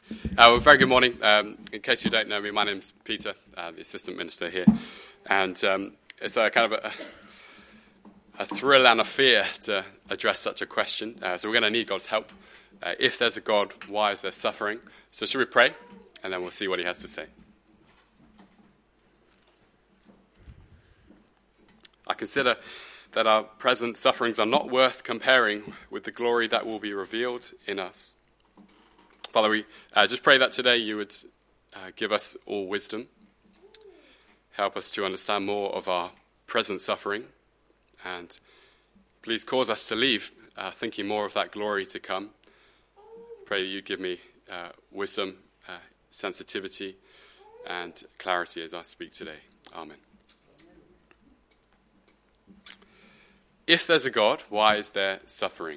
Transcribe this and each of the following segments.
Well, very good morning. In case you don't know me, my name's Peter, the assistant minister here. And it's a kind of a thrill and a fear to address such a question. So we're going to need God's help. If there's a God, why is there suffering? So should we pray? And then we'll see what he has to say. I consider that our present sufferings are not worth comparing with the glory that will be revealed in us. Father, we just pray that today you would give us all wisdom, help us to understand more of our present suffering, and please cause us to leave thinking more of that glory to come. Pray that you give me wisdom, sensitivity, and clarity as I speak today. Amen. If there's a God, why is there suffering?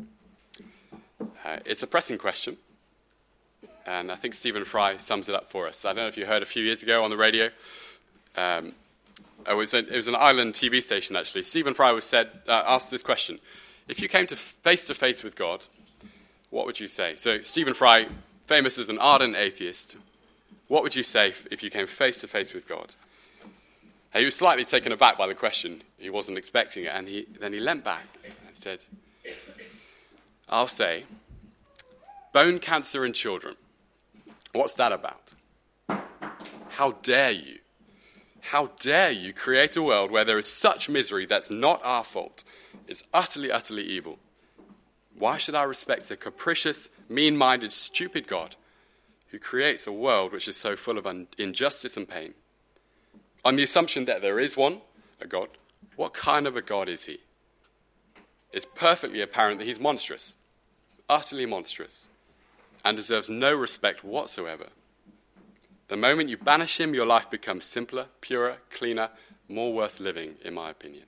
It's a pressing question. And I think Stephen Fry sums it up for us. I don't know if you heard a few years ago on the radio. It was an Ireland TV station, actually. Stephen Fry was asked this question. If you came face to face with God, what would you say? So Stephen Fry, famous as an ardent atheist, what would you say if you came face to face with God? And he was slightly taken aback by the question. He wasn't expecting it. And then he leant back and said, I'll say, bone cancer in children. What's that about? How dare you? How dare you create a world where there is such misery that's not our fault? It's utterly, utterly evil. Why should I respect a capricious, mean-minded, stupid God who creates a world which is so full of injustice and pain? On the assumption that there is one, a God, what kind of a God is he? It's perfectly apparent that he's monstrous, utterly monstrous, and deserves no respect whatsoever. The moment you banish him, your life becomes simpler, purer, cleaner, more worth living, in my opinion.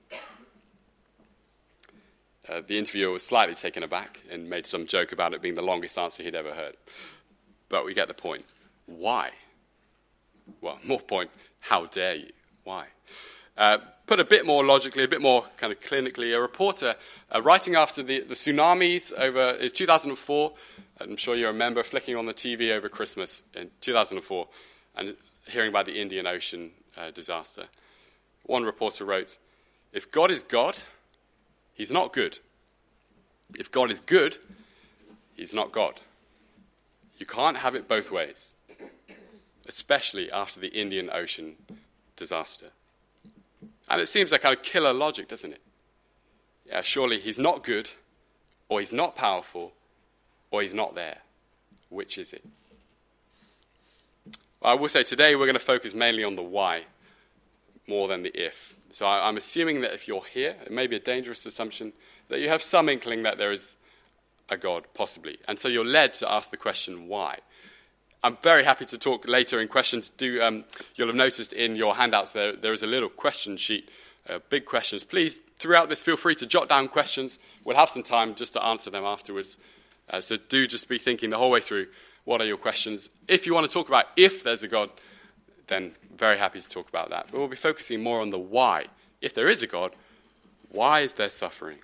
The interviewer was slightly taken aback and made some joke about it being the longest answer he'd ever heard. But we get the point. Why? Well, more point, how dare you? Why? Put a bit more logically, a bit more kind of clinically, a reporter writing after the tsunamis over 2004, I'm sure you remember flicking on the TV over Christmas in 2004 and hearing about the Indian Ocean disaster. One reporter wrote, if God is God, he's not good. If God is good, he's not God. You can't have it both ways, especially after the Indian Ocean disaster. And it seems like kind of killer logic, doesn't it? Yeah, surely he's not good, or he's not powerful, or he's not there. Which is it? Well, I will say today we're going to focus mainly on the why, more than the if. So I'm assuming that if you're here, it may be a dangerous assumption, that you have some inkling that there is a God, possibly. And so you're led to ask the question, why? I'm very happy to talk later in questions. You'll have noticed in your handouts there is a little question sheet, big questions. Please, throughout this, feel free to jot down questions. We'll have some time just to answer them afterwards. So do just be thinking the whole way through, what are your questions? If you want to talk about if there's a God, then very happy to talk about that. But we'll be focusing more on the why. If there is a God, why is there suffering?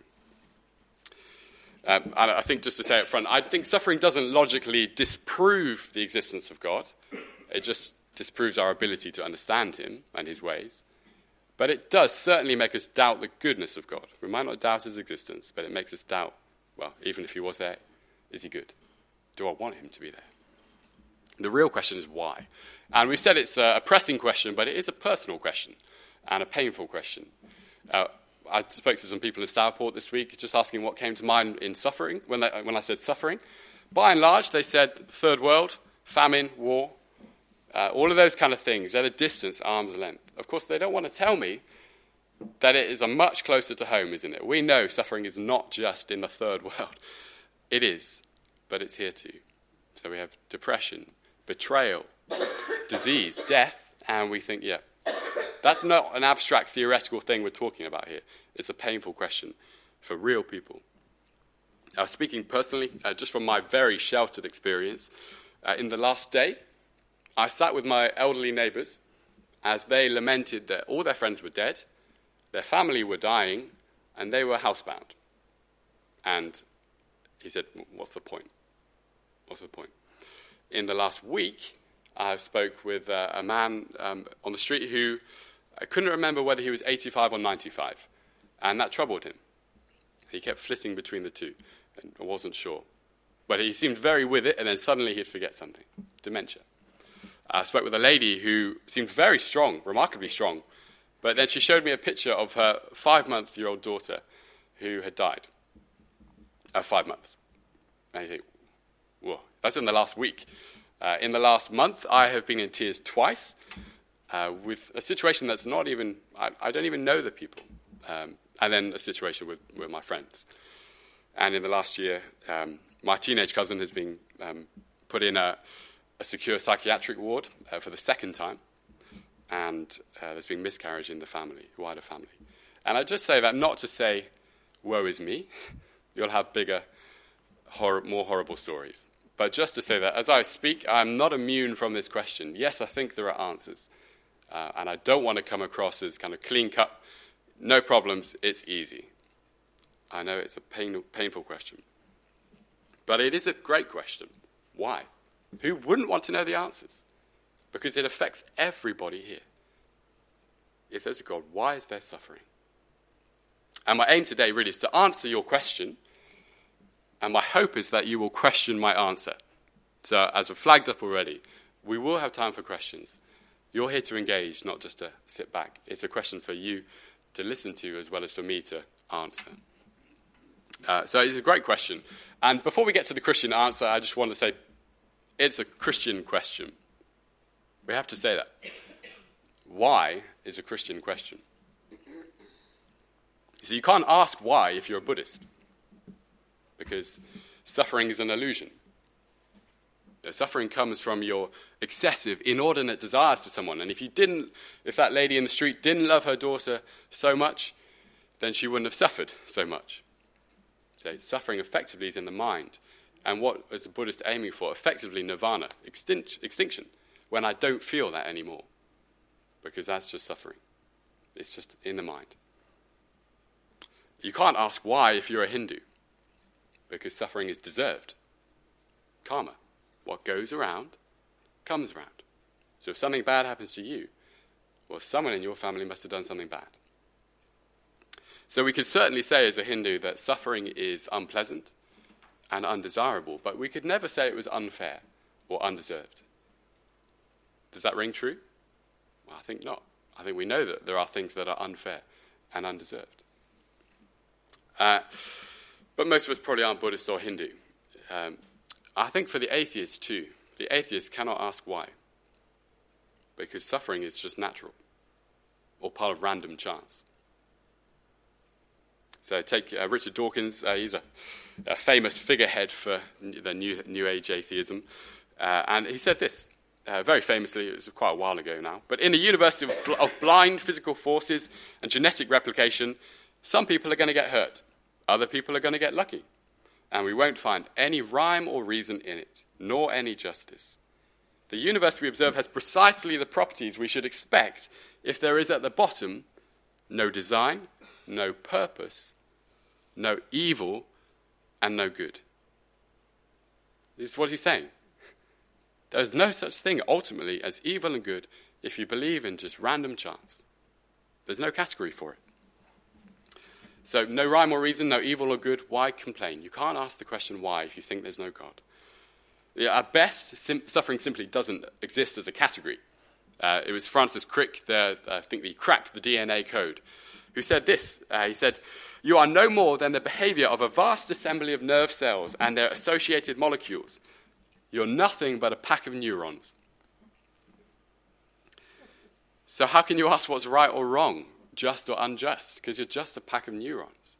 I think just to say up front, I think suffering doesn't logically disprove the existence of God. It just disproves our ability to understand him and his ways. But it does certainly make us doubt the goodness of God. We might not doubt his existence, but it makes us doubt, well, even if he was there, is he good? Do I want him to be there? The real question is why. And we said it's a pressing question, but it is a personal question and a painful question. I spoke to some people in Stourport this week, just asking what came to mind in suffering, when I said suffering. By and large, they said third world, famine, war, all of those kind of things at a distance, arm's length. Of course, they don't want to tell me that it is a much closer to home, isn't it? We know suffering is not just in the third world. It is, but it's here too. So we have depression, betrayal, disease, death, and we think, yeah, that's not an abstract theoretical thing we're talking about here. It's a painful question for real people. Speaking personally, just from my very sheltered experience, in the last day, I sat with my elderly neighbours as they lamented that all their friends were dead, their family were dying, and they were housebound. And he said, what's the point? What's the point? in the last week, I spoke with a man on the street who I couldn't remember whether he was 85 or 95, and that troubled him. He kept flitting between the two, and I wasn't sure. But he seemed very with it, and then suddenly he'd forget something. Dementia. I spoke with a lady who seemed very strong, remarkably strong, but then she showed me a picture of her 5-month-old daughter who had died. 5 months. And you think, whoa, that's in the last week. In the last month, I have been in tears twice with a situation that's not even, I don't even know the people. And then a situation with my friends. And in the last year, my teenage cousin has been put in a secure psychiatric ward for the second time. And there's been miscarriage in the family, wider family. And I just say that not to say, woe is me. You'll have bigger, more horrible stories. But just to say that as I speak, I'm not immune from this question. Yes, I think there are answers. And I don't want to come across as kind of clean-cut, no problems, it's easy. I know it's a painful question. But it is a great question. Why? Who wouldn't want to know the answers? Because it affects everybody here. If there's a God, why is there suffering? And my aim today really is to answer your question, and my hope is that you will question my answer. So as I've flagged up already, we will have time for questions. You're here to engage, not just to sit back. It's a question for you to listen to as well as for me to answer. So it's a great question. And before we get to the Christian answer, I just want to say it's a Christian question. We have to say that. Why is a Christian question? So you can't ask why if you're a Buddhist, because suffering is an illusion. The suffering comes from your excessive, inordinate desires for someone. And if that lady in the street didn't love her daughter so much, then she wouldn't have suffered so much. So suffering effectively is in the mind. And what is the Buddhist aiming for? Effectively nirvana, extinction, when I don't feel that anymore. Because that's just suffering. It's just in the mind. You can't ask why if you're a Hindu, because suffering is deserved. Karma. What goes around, comes around. So if something bad happens to you, well, someone in your family must have done something bad. So we could certainly say as a Hindu that suffering is unpleasant and undesirable, but we could never say it was unfair or undeserved. Does that ring true? Well, I think not. I think we know that there are things that are unfair and undeserved. But most of us probably aren't Buddhist or Hindu. I think for the atheists too, the atheists cannot ask why. Because suffering is just natural or part of random chance. So take Richard Dawkins. He's a famous figurehead for the New Age atheism. And he said this, very famously, it was quite a while ago now, but in a universe of blind physical forces and genetic replication, some people are going to get hurt. Other people are going to get lucky. And we won't find any rhyme or reason in it, nor any justice. The universe we observe has precisely the properties we should expect if there is at the bottom no design, no purpose, no evil, and no good. This is what he's saying. There is no such thing ultimately as evil and good if you believe in just random chance. There's no category for it. So no rhyme or reason, no evil or good. Why complain? You can't ask the question why if you think there's no God. At best, suffering simply doesn't exist as a category. It was Francis Crick, I think he cracked the DNA code, who said this. He said, "You are no more than the behavior of a vast assembly of nerve cells and their associated molecules. You're nothing but a pack of neurons." So how can you ask what's right or wrong, just or unjust? Because you're just a pack of neurons.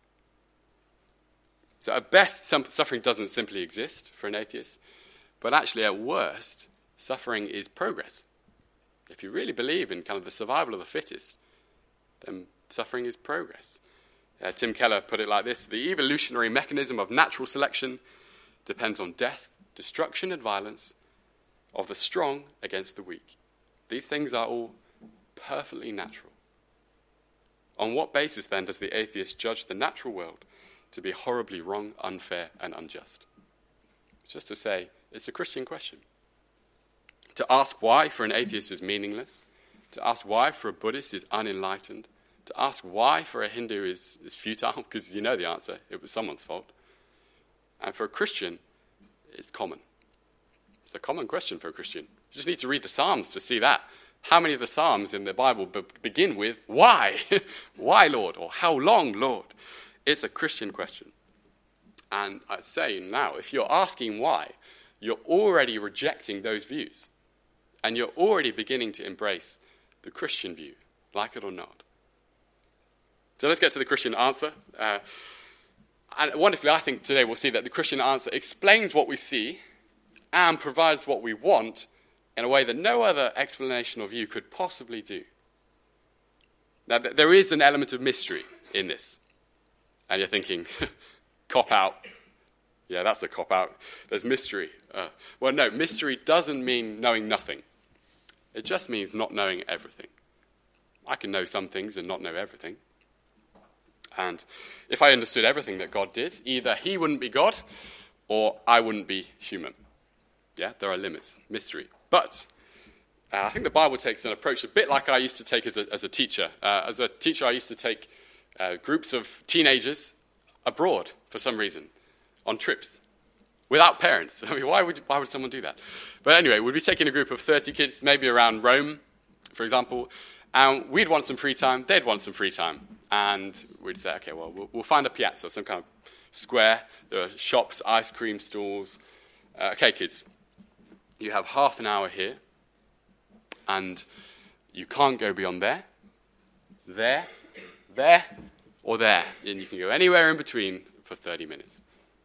So at best, suffering doesn't simply exist for an atheist. But actually, at worst, suffering is progress. If you really believe in kind of the survival of the fittest, then suffering is progress. Tim Keller put it like this: the evolutionary mechanism of natural selection depends on death, destruction, and violence of the strong against the weak. These things are all perfectly natural. On what basis, then, does the atheist judge the natural world to be horribly wrong, unfair, and unjust? Just to say, It's a Christian question. To ask why for an atheist is meaningless. To ask why for a Buddhist is unenlightened. To ask why for a Hindu is futile, because you know the answer. It was someone's fault. And for a Christian, it's common. It's a common question for a Christian. You just need to read the Psalms to see that. How many of the Psalms in the Bible begin with, why? Why, Lord? Or how long, Lord? It's a Christian question. And I say now, if you're asking why, you're already rejecting those views. And you're already beginning to embrace the Christian view, like it or not. So let's get to the Christian answer. And wonderfully, I think today we'll see that the Christian answer explains what we see and provides what we want in a way that no other explanation or view could possibly do. Now, there is an element of mystery in this. And you're thinking, cop out. Yeah, that's a cop out. There's mystery. Well, no, mystery doesn't mean knowing nothing. It just means not knowing everything. I can know some things and not know everything. And if I understood everything that God did, either he wouldn't be God or I wouldn't be human. Yeah, there are limits, mystery. But I think the Bible takes an approach a bit like I used to take as a teacher. As a teacher, I used to take groups of teenagers abroad for some reason on trips without parents. I mean, why would someone do that? But anyway, we'd be taking a group of 30 kids, maybe around Rome, for example, and we'd want some free time, they'd want some free time. And we'd say, okay, well, we'll find a piazza, some kind of square. There are shops, ice cream stalls. Okay, kids, you have half an hour here, and you can't go beyond there, or there. And you can go anywhere in between for 30 minutes.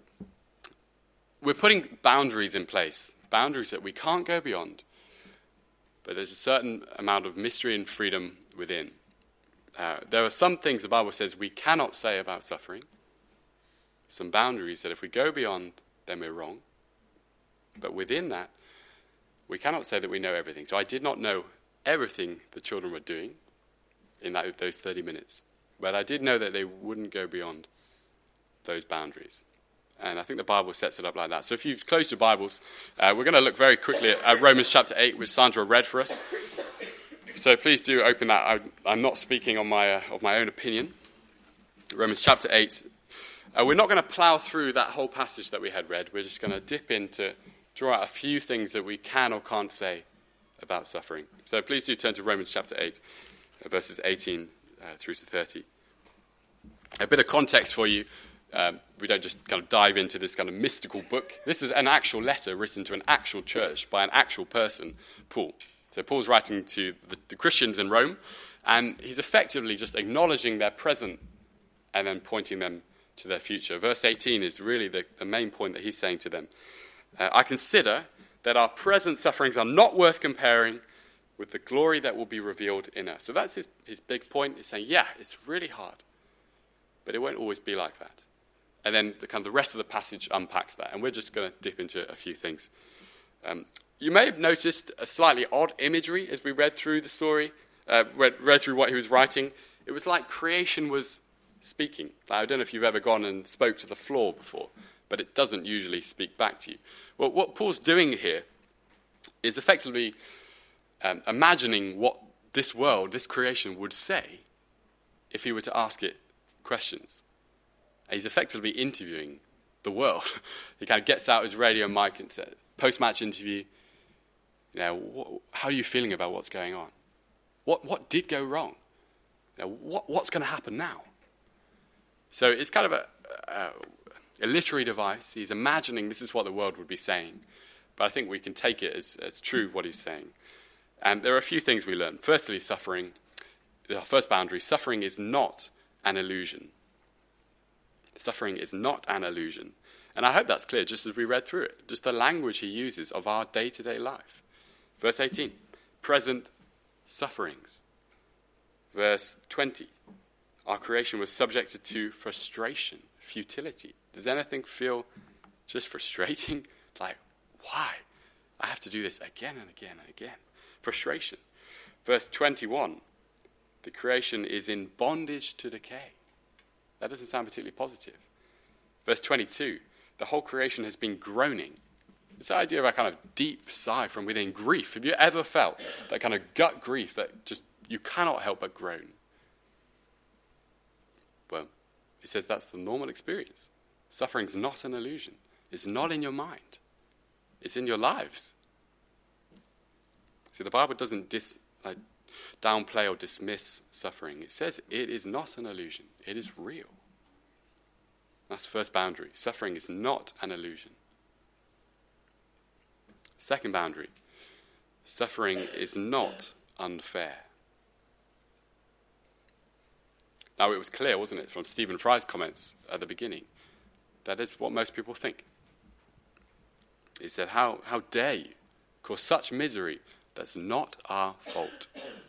We're putting boundaries in place, boundaries that we can't go beyond, but there's a certain amount of mystery and freedom within. There are some things the Bible says we cannot say about suffering, some boundaries that if we go beyond, then we're wrong. But within that, we cannot say that we know everything. So I did not know everything the children were doing in those 30 minutes. But I did know that they wouldn't go beyond those boundaries. And I think the Bible sets it up like that. So if you've closed your Bibles, we're going to look very quickly at Romans chapter 8, which Sandra read for us. So please do open that. I'm not speaking on of my own opinion. Romans chapter 8. We're not going to plough through that whole passage that we had read. We're just going to dip in to draw out a few things that we can or can't say about suffering. So please do turn to Romans chapter 8, verses 18 through to 30. A bit of context for you. We don't just kind of dive into this kind of mystical book. This is an actual letter written to an actual church by an actual person, Paul. So Paul's writing to the Christians in Rome, and he's effectively just acknowledging their present and then pointing them to their future. Verse 18 is really the main point that he's saying to them. I consider that our present sufferings are not worth comparing with the glory that will be revealed in us. So that's his big point. He's saying, yeah, it's really hard, but it won't always be like that. And then the rest of the passage unpacks that, and we're just going to dip into a few things. You may have noticed a slightly odd imagery as we read through the story, read through what he was writing. It was like creation was speaking. I don't know if you've ever gone and spoke to the floor before, but it doesn't usually speak back to you. Well, what Paul's doing here is effectively imagining what this world, this creation, would say if he were to ask it questions. And he's effectively interviewing the world. He kind of gets out his radio mic and says, post-match interview, how are you feeling about what's going on? What did go wrong? What's going to happen now? So it's kind of a literary device. He's imagining this is what the world would be saying. But I think we can take it as true what he's saying. And there are a few things we learn. Firstly, suffering. Our first boundary, suffering is not an illusion. Suffering is not an illusion. And I hope that's clear just as we read through it. Just the language he uses of our day-to-day life. Verse 18, present sufferings. Verse 20, our creation was subjected to frustration, futility. Does anything feel just frustrating? Like, why? I have to do this again and again and again. Frustration. Verse 21, the creation is in bondage to decay. That doesn't sound particularly positive. Verse 22, the whole creation has been groaning It's the idea of a kind of deep sigh from within, grief. Have you ever felt that kind of gut grief that just you cannot help but groan? Well, it says that's the normal experience. Suffering's not an illusion. It's not in your mind. It's in your lives. See, the Bible doesn't downplay or dismiss suffering. It says it is not an illusion. It is real. That's the first boundary. Suffering is not an illusion. Second boundary. Suffering is not unfair. Now, it was clear, wasn't it, from Stephen Fry's comments at the beginning, that is what most people think. He said, how dare you cause such misery? That's not our fault.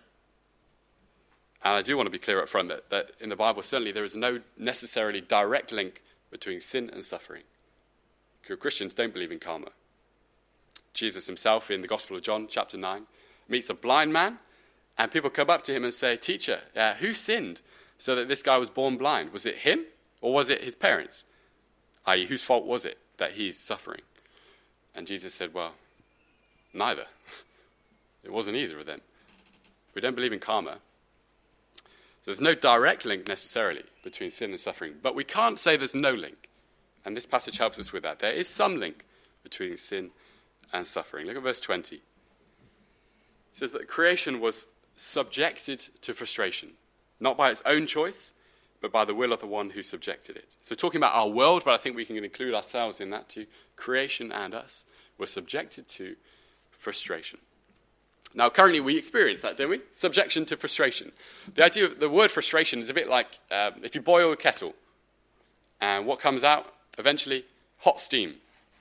And I do want to be clear up front that in the Bible, certainly there is no necessarily direct link between sin and suffering. Christians don't believe in karma. Jesus himself, in the Gospel of John, chapter 9, meets a blind man, and people come up to him and say, "Teacher, who sinned so that this guy was born blind? Was it him, or was it his parents? I.e., whose fault was it that he's suffering?" And Jesus said, well, neither. It wasn't either of them. We don't believe in karma. So there's no direct link necessarily between sin and suffering. But we can't say there's no link. And this passage helps us with that. There is some link between sin and suffering. Look at verse 20. It says that creation was subjected to frustration, not by its own choice, but by the will of the one who subjected it. So talking about our world, but I think we can include ourselves in that too. Creation and us were subjected to frustration. Now, currently we experience that, don't we? Subjection to frustration. The idea of the word frustration is a bit like if you boil a kettle, and what comes out eventually? Hot steam.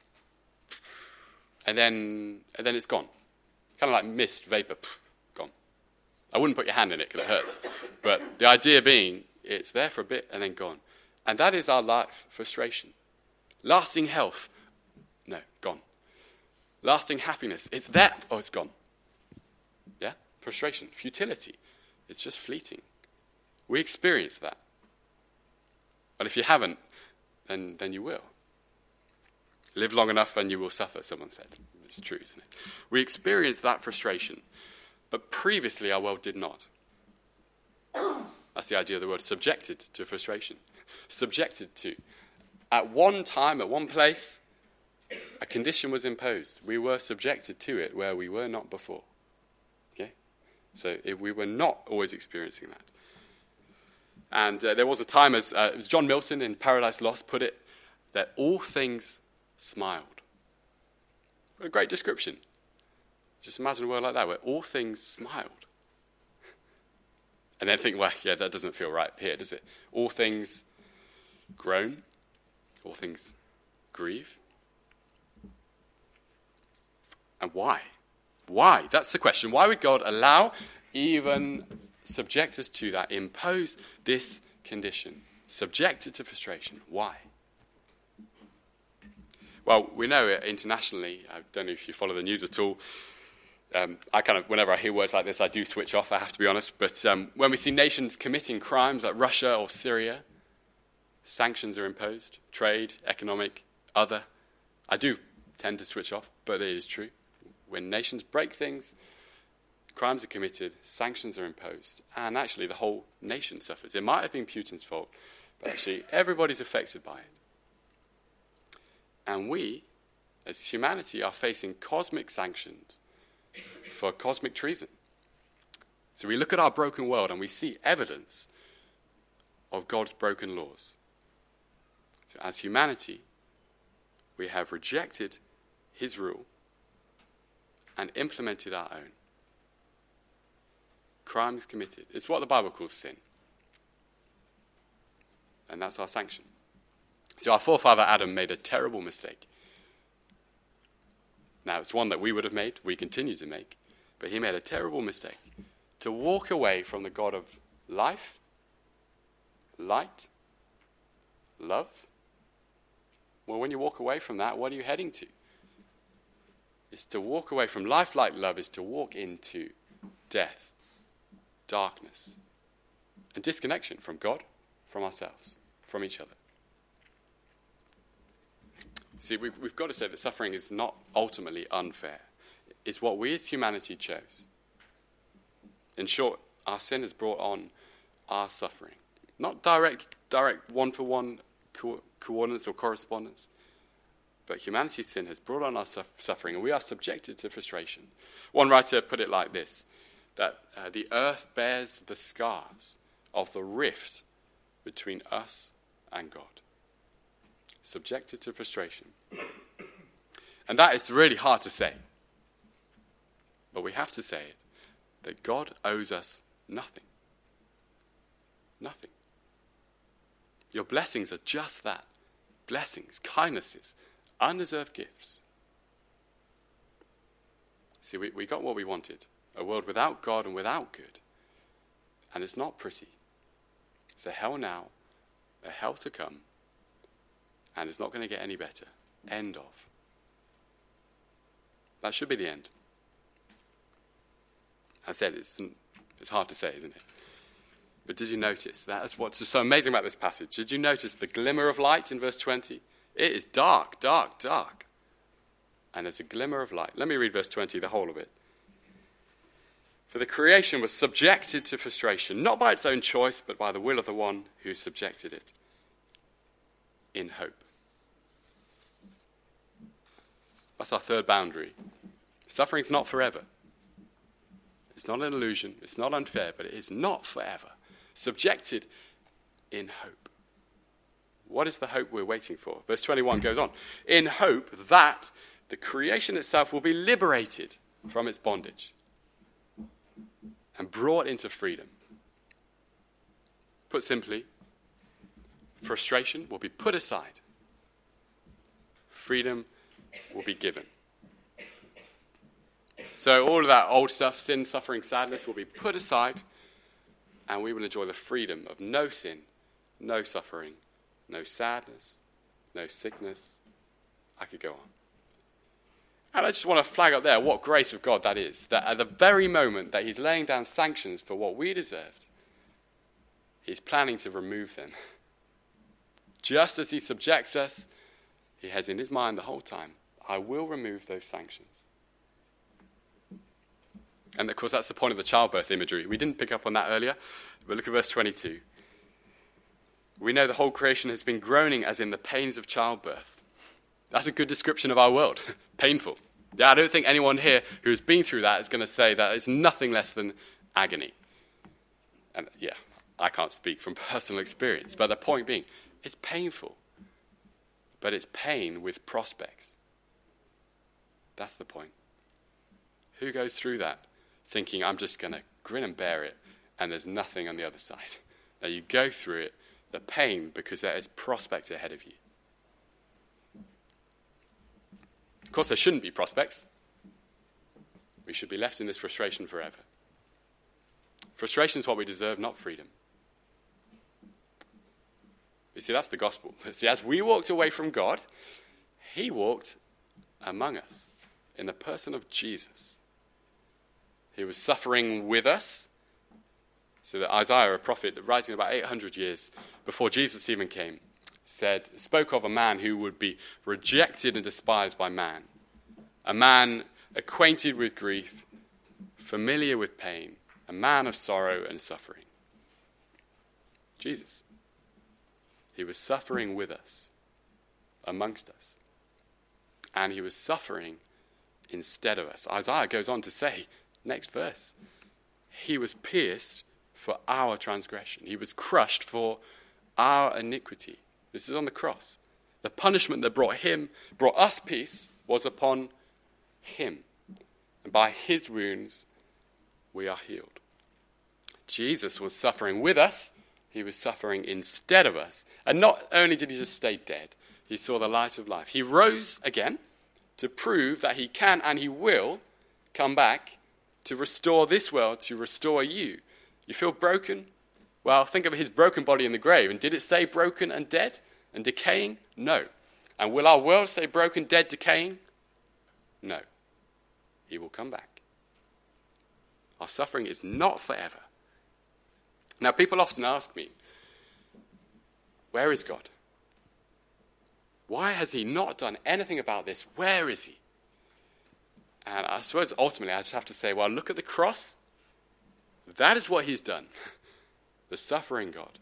And then it's gone. Kind of like mist, vapor, gone. I wouldn't put your hand in it because it hurts. But the idea being, it's there for a bit and then gone. And that is our life, frustration. Lasting health, no, gone. Lasting happiness, it's there, oh, it's gone. Yeah, frustration, futility, it's just fleeting. We experience that. But if you haven't, then you will. Live long enough and you will suffer, someone said. It's true, isn't it? We experience that frustration, but previously our world did not. That's the idea of the word subjected to frustration. Subjected to. At one time, at one place, a condition was imposed. We were subjected to it where we were not before. Okay? So we were not always experiencing that. And there was a time, as John Milton in Paradise Lost put it, that all things smiled. What a great description. Just imagine a world like that where all things smiled. And then think, well, yeah, that doesn't feel right here, does it? All things groan, all things grieve. And why? Why? That's the question. Why would God allow, even subject us to that, impose this condition, subject it to frustration? Why? Well, we know internationally, I don't know if you follow the news at all, I kind of, whenever I hear words like this, I do switch off, I have to be honest. But when we see nations committing crimes like Russia or Syria, sanctions are imposed, trade, economic, other. I do tend to switch off, but it is true. When nations break things, crimes are committed, sanctions are imposed, and actually the whole nation suffers. It might have been Putin's fault, but actually everybody's affected by it. And we, as humanity, are facing cosmic sanctions for cosmic treason. So we look at our broken world and we see evidence of God's broken laws. So as humanity, we have rejected his rule and implemented our own. Crimes committed. It's what the Bible calls sin. And that's our sanction. So our forefather Adam made a terrible mistake. Now, it's one that we would have made, we continue to make, but he made a terrible mistake. To walk away from the God of life, light, love. Well, when you walk away from that, what are you heading to? It's to walk away from life, light, love, is to walk into death, darkness, and disconnection from God, from ourselves, from each other. See, we've got to say that suffering is not ultimately unfair. It's what we as humanity chose. In short, our sin has brought on our suffering. Not direct one-for-one coordinates or correspondence, but humanity's sin has brought on our suffering, and we are subjected to frustration. One writer put it like this, that the earth bears the scars of the rift between us and God. Subjected to frustration. And that is really hard to say. But we have to say it, that God owes us nothing. Nothing. Your blessings are just that. Blessings, kindnesses, undeserved gifts. See, we got what we wanted. A world without God and without good. And it's not pretty. It's a hell now, a hell to come, and it's not going to get any better. End of. That should be the end. I said it's hard to say, isn't it? But did you notice? That's what's so amazing about this passage. Did you notice the glimmer of light in verse 20? It is dark, dark, dark. And there's a glimmer of light. Let me read verse 20, the whole of it. For the creation was subjected to frustration, not by its own choice, but by the will of the one who subjected it, in hope. That's our third boundary. Suffering's not forever. It's not an illusion. It's not unfair, but it is not forever. Subjected in hope. What is the hope we're waiting for? Verse 21 goes on. In hope that the creation itself will be liberated from its bondage and brought into freedom. Put simply, frustration will be put aside. Freedom will be given. So all of that old stuff, sin, suffering, sadness, will be put aside, and we will enjoy the freedom of no sin, no suffering, no sadness, no sickness. I could go on. And I just want to flag up there what grace of God that is. That at the very moment that he's laying down sanctions for what we deserved, he's planning to remove them. Just as he subjects us, he has in his mind the whole time, I will remove those sanctions. And of course, that's the point of the childbirth imagery. We didn't pick up on that earlier, but look at verse 22. We know the whole creation has been groaning as in the pains of childbirth. That's a good description of our world. Painful. Yeah, I don't think anyone here who's been through that is going to say that it's nothing less than agony. And yeah, I can't speak from personal experience, but the point being, it's painful. But it's pain with prospects. That's the point. Who goes through that thinking, I'm just going to grin and bear it, and there's nothing on the other side? Now you go through it, the pain, because there is prospect ahead of you. Of course, there shouldn't be prospects. We should be left in this frustration forever. Frustration is what we deserve, not freedom. You see, that's the gospel. See, as we walked away from God, he walked among us in the person of Jesus. He was suffering with us. So that Isaiah, a prophet, writing about 800 years before Jesus even came, spoke of a man who would be rejected and despised by man. A man acquainted with grief, familiar with pain, a man of sorrow and suffering. Jesus. He was suffering with us, amongst us. And he was suffering instead of us. Isaiah goes on to say, next verse, he was pierced for our transgression. He was crushed for our iniquity. This is on the cross. The punishment that brought us peace, was upon him. And by his wounds, we are healed. Jesus was suffering with us. He was suffering instead of us. And not only did he just stay dead, he saw the light of life. He rose again to prove that he can and he will come back to restore this world, to restore you. You feel broken? Well, think of his broken body in the grave. And did it stay broken and dead and decaying? No. And will our world stay broken, dead, decaying? No. He will come back. Our suffering is not forever. Now, people often ask me, where is God? Why has he not done anything about this? Where is he? And I suppose ultimately I just have to say, well, look at the cross. That is what he's done. The suffering God.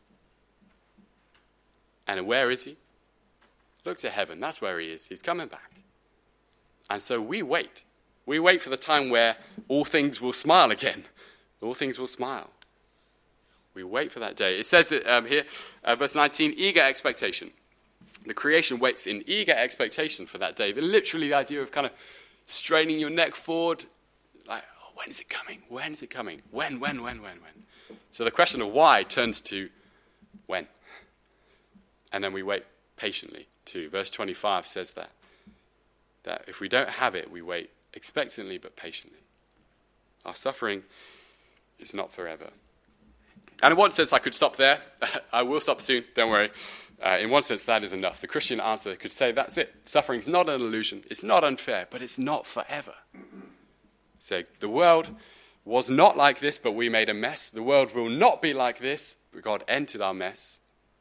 And where is he? Look to heaven. That's where he is. He's coming back. And so we wait. We wait for the time where all things will smile again. All things will smile. We wait for that day. It says it here, verse 19, eager expectation. The creation waits in eager expectation for that day. Literally the idea of kind of straining your neck forward, like, oh, when is it coming? When is it coming? When? So the question of why turns to when. And then we wait patiently too. Verse 25 says that if we don't have it, we wait expectantly but patiently. Our suffering is not forever. And in one sense, I could stop there. I will stop soon, don't worry. In one sense, that is enough. The Christian answer could say, that's it. Suffering is not an illusion. It's not unfair, but it's not forever. So the world was not like this, but we made a mess. The world will not be like this, but God entered our mess.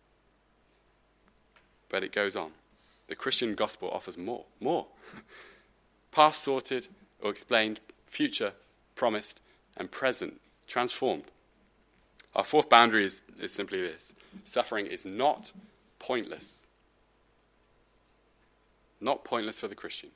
But it goes on. The Christian gospel offers more. Past sorted or explained, future promised, and present transformed. Our fourth boundary is simply this. Suffering is not pointless. Not pointless for the Christian.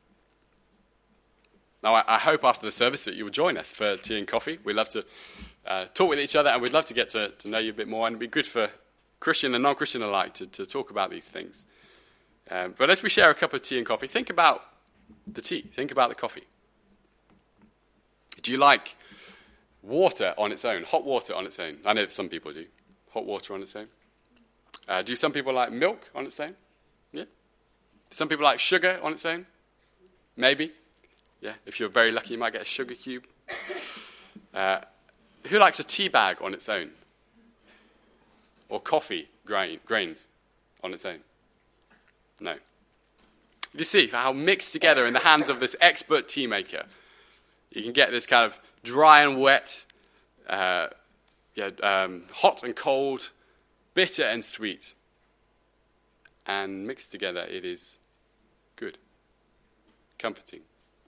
Now, I hope after the service that you will join us for tea and coffee. We'd love to talk with each other, and we'd love to get to know you a bit more, and it'd be good for Christian and non-Christian alike to talk about these things. But as we share a cup of tea and coffee, think about the tea. Think about the coffee. Do you like water on its own, hot water on its own? I know some people do. Hot water on its own. Do some people like milk on its own? Yeah. Do some people like sugar on its own? Maybe. Yeah. If you're very lucky, you might get a sugar cube. Who likes a tea bag on its own? Or coffee grains on its own? No. You see how mixed together in the hands of this expert tea maker, you can get this kind of dry and wet, hot and cold, bitter and sweet. And mixed together, it is good, comforting.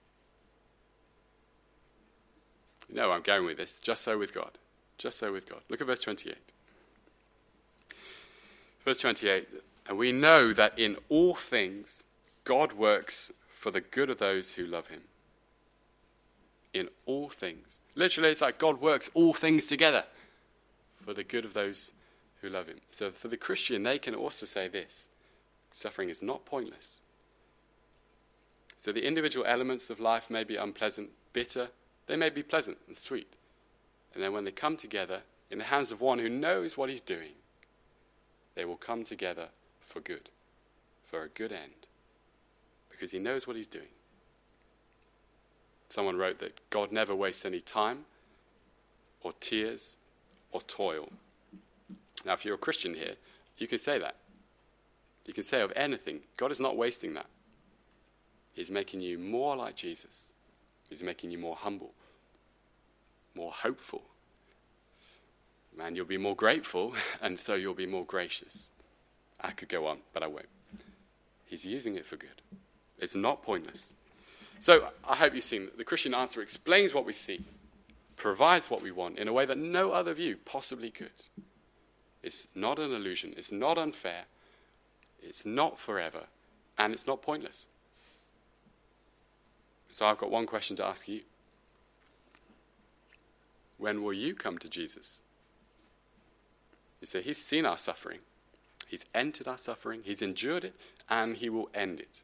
You know where I'm going with this. Just so with God. Just so with God. Look at verse 28. Verse 28, and we know that in all things God works for the good of those who love him. In all things. Literally, it's like God works all things together for the good of those who love him. So for the Christian, they can also say this. Suffering is not pointless. So the individual elements of life may be unpleasant, bitter. They may be pleasant and sweet. And then when they come together in the hands of one who knows what he's doing, they will come together for good, for a good end, because he knows what he's doing. Someone wrote that God never wastes any time or tears or toil. Now, if you're a Christian here, you can say that. You can say of anything, God is not wasting that. He's making you more like Jesus. He's making you more humble, more hopeful. And you'll be more grateful, and so you'll be more gracious. I could go on, but I won't. He's using it for good. It's not pointless. So I hope you've seen that the Christian answer explains what we see, provides what we want in a way that no other view possibly could. It's not an illusion. It's not unfair. It's not forever. And it's not pointless. So I've got one question to ask you. When will you come to Jesus? You see, he's seen our suffering. He's entered our suffering. He's endured it. And he will end it.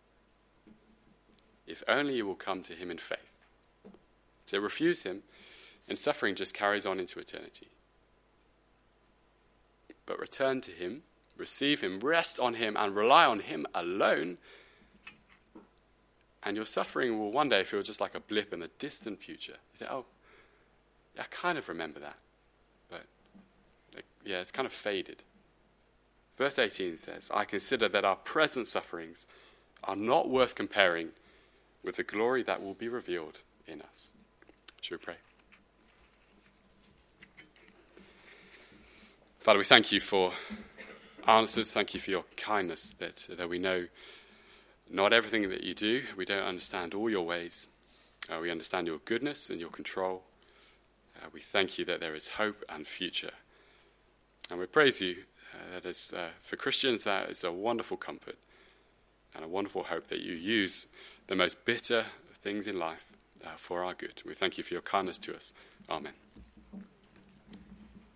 If only you will come to him in faith. So refuse him, and suffering just carries on into eternity. But return to him, receive him, rest on him, and rely on him alone, and your suffering will one day feel just like a blip in the distant future. You think, oh, I kind of remember that. But, yeah, it's kind of faded. Verse 18 says, I consider that our present sufferings are not worth comparing with the glory that will be revealed in us. Should we pray? Father, we thank you for answers. Thank you for your kindness that we know not everything that you do. We don't understand all your ways. We understand your goodness and your control. We thank you that there is hope and future. And we praise you that is, for Christians, that is a wonderful comfort and a wonderful hope that you use the most bitter things in life for our good. We thank you for your kindness to us. Amen.